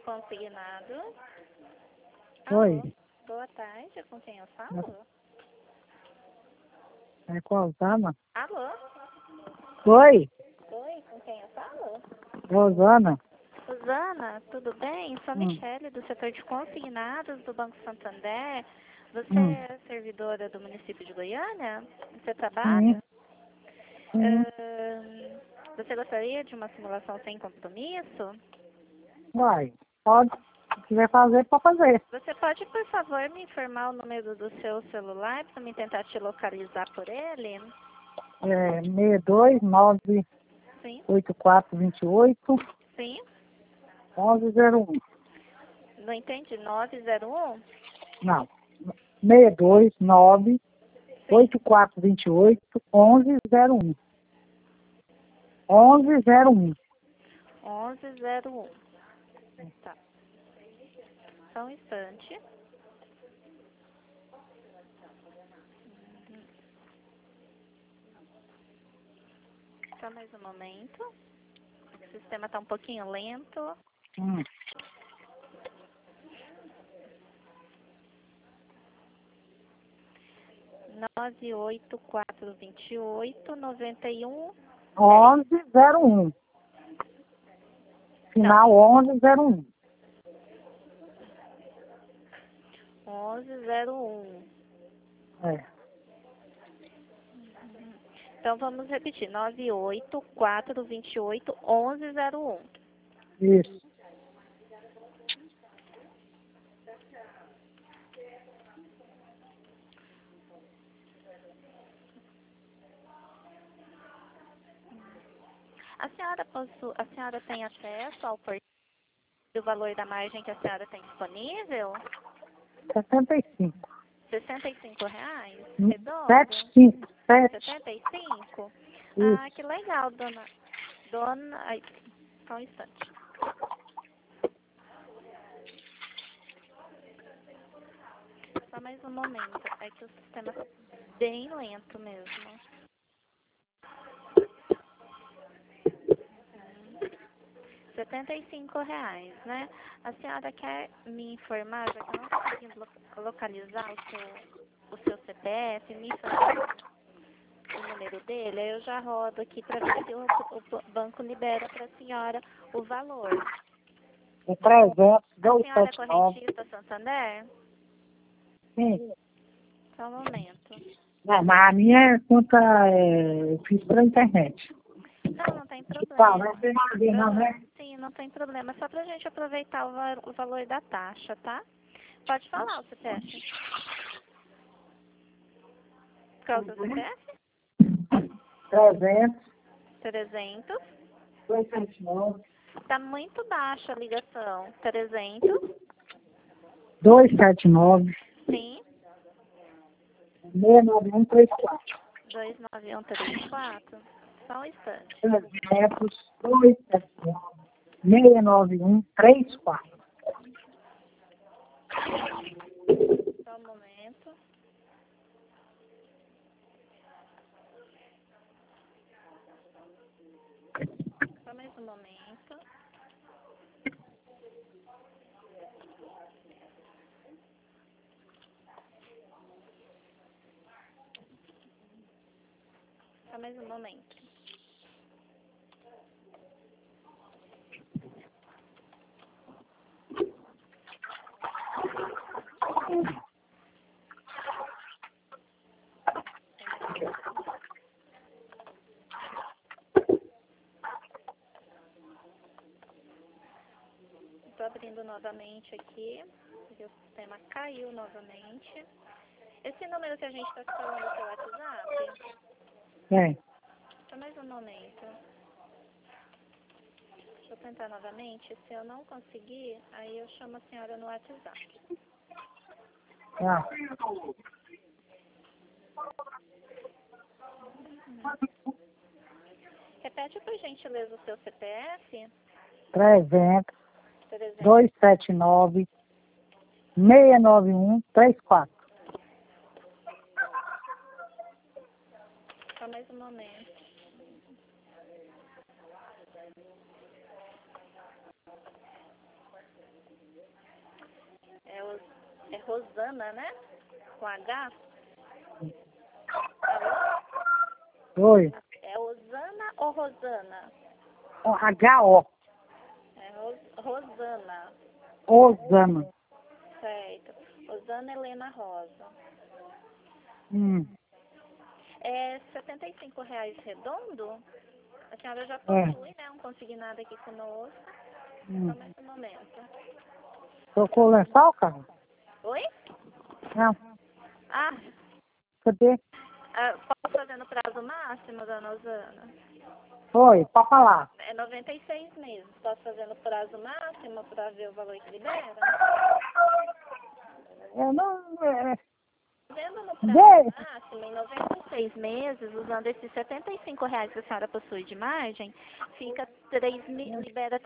consignado. Oi. Alô, boa tarde, com quem eu falo? É qual, Zana? Alô, Oi, oi, com quem eu falo? Rosana. Susana, tudo bem? Sou a Hum. Michele, do setor de consignados do Banco Santander. Você Hum. é servidora do município de Goiânia? Você trabalha? Sim. Sim. Você gostaria de uma simulação sem compromisso? Vai. Pode. Se quiser fazer, pode fazer. Você pode, por favor, me informar o número do seu celular para me tentar te localizar por ele? É 62 Sim, 98428 sim. 1101. Não entendi. 901? Não. 629 Sim. 8428 1101. 1101. 1101. Tá. Só um instante. Só mais um momento. O sistema está um pouquinho lento. Hum. 98428 91. 1101. Final 1101. 1101. É. Então vamos repetir. 98428 1101. Isso. A senhora tem acesso ao portal do valor da margem que a senhora tem disponível? 65. R$ 65? Hum. Redondo? 75. 7. 75? Isso. Ah, que legal, dona. Dona. Ai, só um instante. Só mais um momento. É que o sistema tá bem lento mesmo. R$ 75, né? A senhora quer me informar, já que eu não estou conseguindo localizar o seu CPF, me informar o número dele, aí eu já rodo aqui para ver se o banco libera para a senhora o valor. É 300, A senhora é 279. correntista Santander? Sim. Só um momento. Não, mas a minha conta eu fiz pela internet. Não tem Tá, não problema. tem nada a ver, não, né? Sim, não tem problema. É só pra gente aproveitar o valor da taxa, tá? Pode falar o CPF. Qual é o seu CPF? 300, 300. 279, Tá muito baixa a ligação. 300. 279, Sim. 69134. 29134. Só um instante. 300, 279, 69134. Só um momento. Só mais um momento. Só mais um momento. Estou abrindo novamente aqui, porque o sistema caiu novamente. Esse número que a gente está falando é o seu WhatsApp? É. Só mais um momento. Deixa eu tentar novamente. Se eu não conseguir, aí eu chamo a senhora no WhatsApp. Tá. Repete, por gentileza, o seu CPF. 300, 300. 279, 69134. Só mais um momento. É Rosana, né? Com H? Alô? Oi. É Osana ou Rosana? H-O. É Rosana. Osana. Certo. Rosana Helena Rosa. É R$ 75 redondo? A senhora já possui, né, um consignado aqui conosco. Só mais um momento. Trocou o lençol, cara? Oi? Não. Ah, Cadê? posso fazer no prazo máximo, dona Osana? Oi, pode falar. É 96 meses. Posso fazer no prazo máximo para ver o valor que libera? Eu não... Vendo no prazo máximo, em 96 meses, usando esses R$ 75 que a senhora possui de margem, fica libera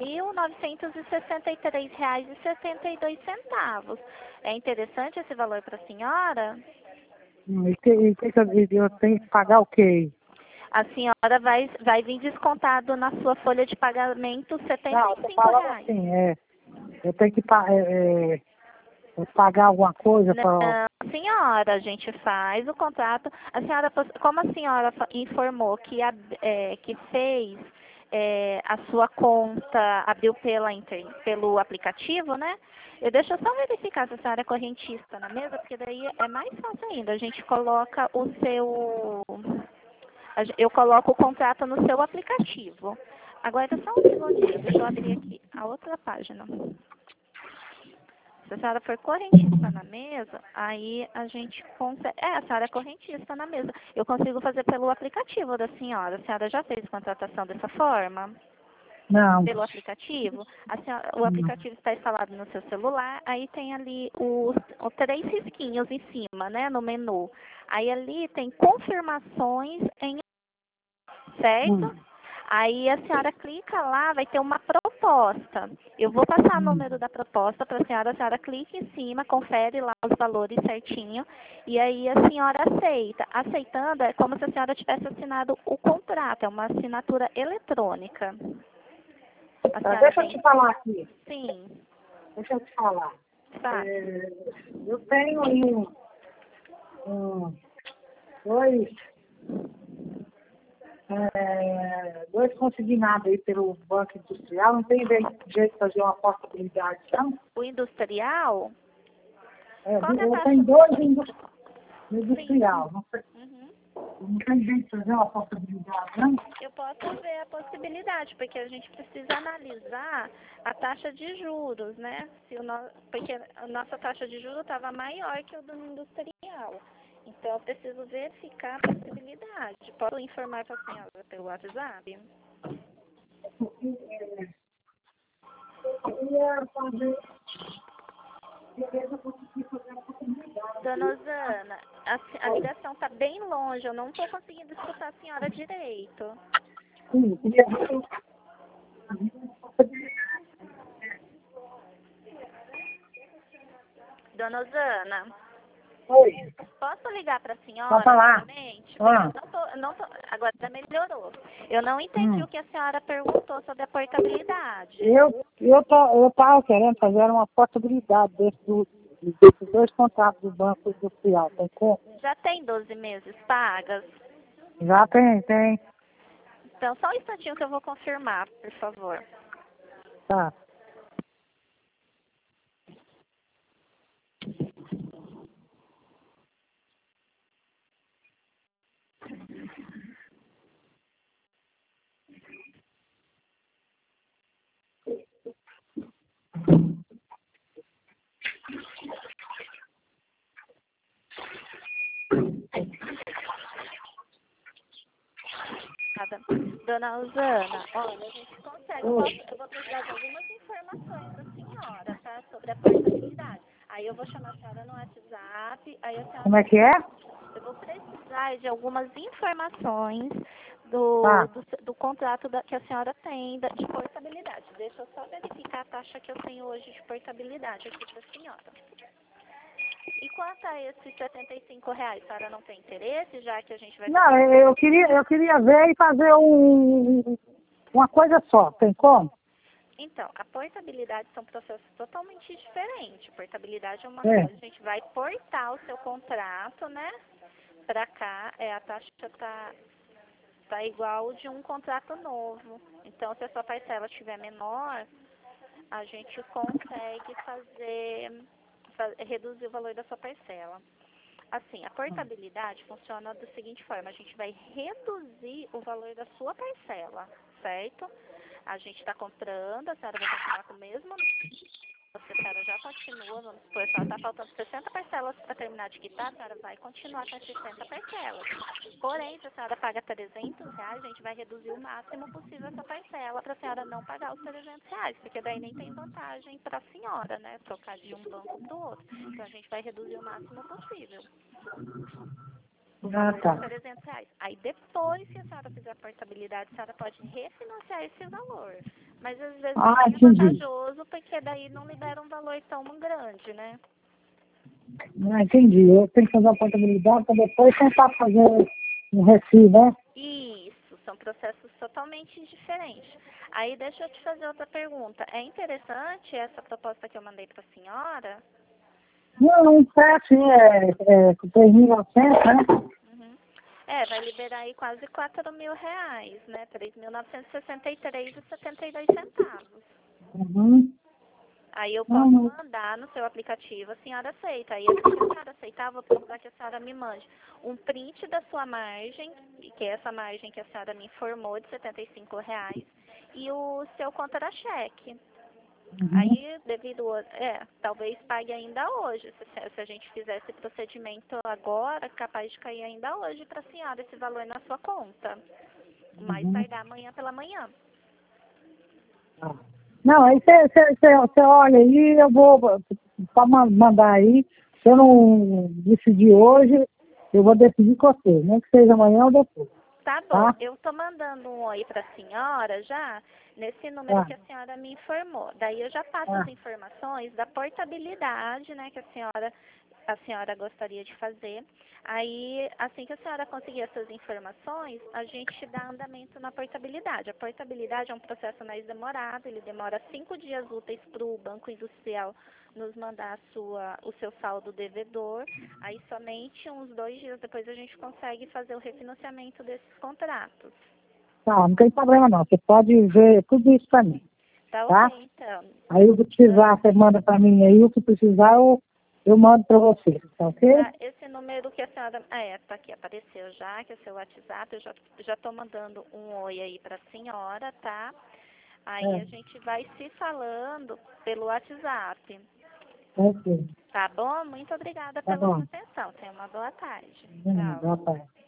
R$ 3.963,72. É interessante esse valor para a senhora? Eu tenho que pagar o quê? A senhora vai vir descontado na sua folha de pagamento R$ Não, eu tô 75. falando assim, eu tenho que pagar alguma coisa para... Não, senhora, a gente faz o contrato. A senhora, como a senhora informou que fez a sua conta, abriu pelo aplicativo, né? Deixa eu só verificar se a senhora é correntista na mesa, porque daí é mais fácil ainda. A gente coloca eu coloco o contrato no seu aplicativo. Agora só um segundinho, deixa eu abrir aqui a outra página. Se a senhora for correntista na mesa, aí a gente consegue... a senhora é correntista na mesa. Eu consigo fazer pelo aplicativo da senhora. A senhora já fez contratação dessa forma? Não. Pelo aplicativo? O aplicativo está instalado no seu celular, aí tem ali os 3 risquinhos em cima, né, no menu. Aí ali tem confirmações certo? Aí a senhora clica lá, vai ter uma proposta. Eu vou passar o número da proposta para a senhora clica em cima, confere lá os valores certinho, e aí a senhora aceita. Aceitando é como se a senhora tivesse assinado o contrato, é uma assinatura eletrônica. Deixa eu te falar aqui. Sim. Deixa eu te falar. Tá. Eu tenho aí dois consignados aí pelo Banco Industrial. Não tem jeito de fazer uma possibilidade, não? O industrial? Eu tenho dois industrial. Não sei. Não tem jeito de fazer uma possibilidade, não? Eu posso ver a possibilidade, porque a gente precisa analisar a taxa de juros, né? Porque a nossa taxa de juros estava maior que o do industrial. Então, eu preciso verificar a possibilidade. Posso informar para a senhora pelo WhatsApp? Dona Osana, a ligação está bem longe, eu não estou conseguindo escutar a senhora direito. Sim, Dona Osana, oi. posso ligar para a senhora Pode falar. novamente? Agora melhorou. Eu não entendi o que a senhora perguntou sobre a portabilidade. Eu tava querendo fazer uma possibilidade desses dois contratos do Banco Industrial. Tem como? Já tem 12 meses pagas? Já tem. Então, só um instantinho que eu vou confirmar, por favor. Tá. Dona Osana, olha, a gente consegue. Eu vou precisar de algumas informações da senhora, tá? Sobre a portabilidade. Aí eu vou chamar a senhora no WhatsApp. Aí a senhora... Como é que é? Eu vou precisar de algumas informações Tá. do contrato que a senhora tem de portabilidade. Deixa eu só verificar a taxa que eu tenho hoje de portabilidade aqui para a senhora. E quanto a esses R$ 75, a senhora não tem interesse, já que a gente vai... Não, eu queria ver e fazer uma coisa só. Tem como? Então, a portabilidade são processos totalmente diferentes. Portabilidade é uma coisa, a gente vai portar o seu contrato, né, para cá, a taxa tá igual de um contrato novo. Então, se a sua parcela estiver menor, a gente consegue reduzir o valor da sua parcela. Assim, a portabilidade funciona da seguinte forma, a gente vai reduzir o valor da sua parcela, certo? A gente está comprando, a senhora vai continuar com o mesmo, a senhora já continua, vamos supor, só está faltando 60 parcelas para terminar de quitar, a senhora vai continuar com as 60 parcelas. Porém, se a senhora paga R$300, a gente vai reduzir o máximo possível essa parcela para a senhora não pagar os R$300, porque daí nem tem vantagem para a senhora, né, trocar de um banco para o outro. Então, a gente vai reduzir o máximo possível. O valor tá. de R$300. Aí depois, se a senhora fizer a portabilidade, a senhora pode refinanciar esse valor. Mas às vezes não é vantajoso, porque daí não libera um valor tão grande, né? Entendi. Eu tenho que fazer a portabilidade para depois tentar fazer um refis, né? Isso, são processos totalmente diferentes. Aí deixa eu te fazer outra pergunta. É interessante essa proposta que eu mandei para a senhora? Não, assim, com 3.900, né? Uhum. Vai liberar aí quase R$4.000, né? R$3.963,72. Uhum. Aí eu posso mandar no seu aplicativo, a senhora aceita. Aí, se a senhora aceitar, eu vou precisar que a senhora me mande um print da sua margem, que é essa margem que a senhora me informou, de R$75, e o seu contra-cheque. Aí, talvez pague ainda hoje. Se a gente fizer esse procedimento agora, capaz de cair ainda hoje para a senhora esse valor na sua conta. Mais tardar amanhã pela manhã. Não, aí você olha aí, eu vou mandar aí. Se eu não decidir hoje, eu vou decidir com você, nem que seja amanhã ou depois. Tá bom, eu tô mandando um oi para a senhora já, nesse número que a senhora me informou. Daí eu já passo as informações da portabilidade, né, que a senhora gostaria de fazer. Aí, assim que a senhora conseguir essas informações, a gente dá andamento na portabilidade. A portabilidade é um processo mais demorado, ele demora 5 dias úteis para o Banco Industrial nos mandar o seu saldo devedor. Aí, somente uns 2 dias depois, a gente consegue fazer o refinanciamento desses contratos. Tá, não tem problema não. Você pode ver tudo isso para mim. Tá ok, então. Aí o que precisar, você manda para mim aí, o que precisar, eu mando para você, tá ok? Esse número que a senhora... tá aqui, apareceu já, que é o seu WhatsApp. Eu já tô mandando um oi aí para a senhora, tá? Aí a gente vai se falando pelo WhatsApp. Ok. Tá bom? Muito obrigada pela sua atenção. Tenha uma boa tarde. Tchau. Boa tarde.